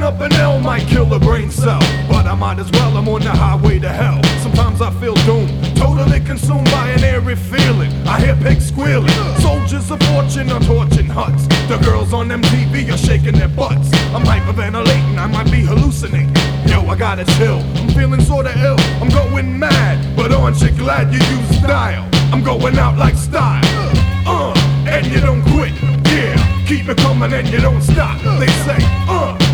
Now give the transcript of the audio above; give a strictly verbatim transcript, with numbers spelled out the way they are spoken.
Picking up an L might kill a brain cell, but I might as well, I'm on the highway to hell. Sometimes I feel doomed, totally consumed by an eerie feeling. I hear pigs squealing, soldiers of fortune are torching huts. The girls on M T V are shaking their butts. I'm hyperventilating, I might be hallucinating. Yo, I gotta chill, I'm feeling sorta ill. I'm going mad, but aren't you glad you use style? I'm going out like style, uh, and you don't quit, yeah. Keep it coming and you don't stop. They say, uh